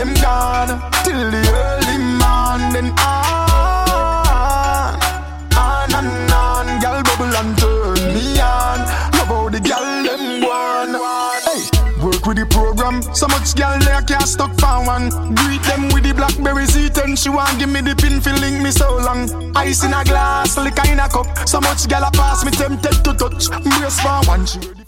them gone till the early morning. On, girl bubble and turn me on. Love how the girl them one. Hey, work with the program. So much girl there can't stuck for one. Greet them with the blackberry seat and she want give me the pin for link me so long. Ice in a glass, liquor in a cup. So much girl a pass me tempted to touch. Brace for one.